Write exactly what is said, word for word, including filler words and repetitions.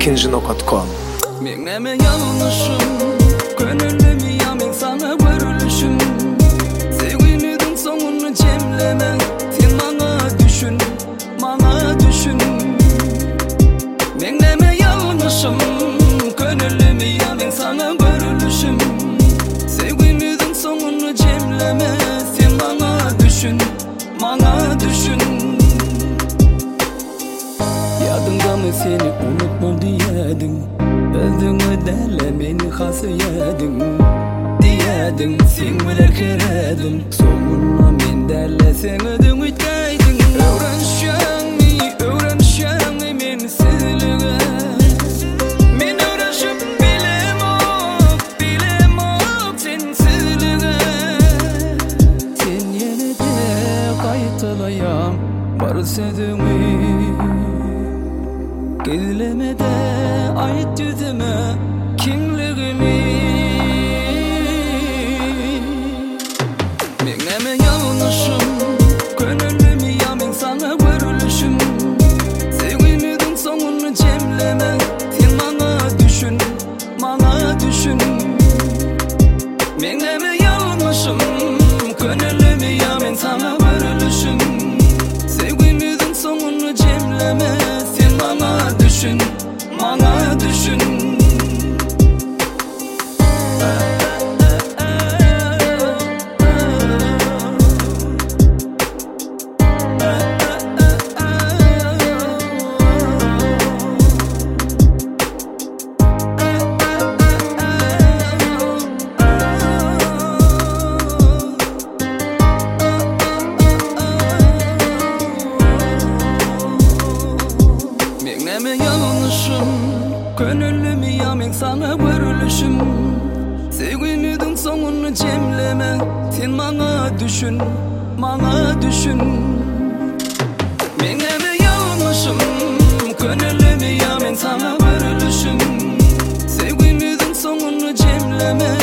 ikinci nokta com. Meneme yanlışım, gönüllümü ya men sana görülüşüm. Sevginin sonunu cemleme, sen bana düşün, bana düşün. Meneme yanlışım, gönüllümü ya men sana görülüşüm. Sevginin sonunu cemleme, sen bana düşün, bana düşün. Yadında mı seni unutma diyedin, özünü dele beni hasıyedin diyedin, sen bile keredin. Sonuna men dele sen ödün ütkeydin. Öğrenşen mi, öğrenşen mi men sizliğe. Men öğrenşip bilemok, bilemok sensizliğe. Sen yine de kayıtlayam var sözümü. Gizlemede ait yüzüme kimliğimi. Meneme yanlışım, gönüllümü ya men sana görülüşüm. Sevginin sonunu cemleme, sen bana düşün, bana düşün. Meneme yanlışım, gönüllümü ya men sana görülüşüm. Sevginin sonunu cemleme, sen bana düşün, bana düşün. Meneme yanlışım, gönüllümü ya men sana görülüşüm. Sevginin sonunu cemleme, sen bana düşün, bana düşün. Meneme yanlışım, gönüllümü ya men sana görülüşüm. Sevginin sonunu cemleme,